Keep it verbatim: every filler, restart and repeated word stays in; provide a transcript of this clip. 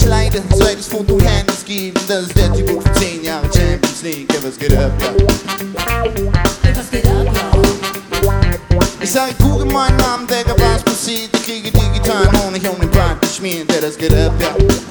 leider, seit es Foto Handys gibt. Das ist der Typ für zehn Jahre Champions League. Ja, was geht ab, ja? Was geht ab, ja? Ich sag, google meinen Namen, Digga, was passiert? Ich kriege digitalen Honig um den Bart geschmiert. Ja, das geht ab, ja.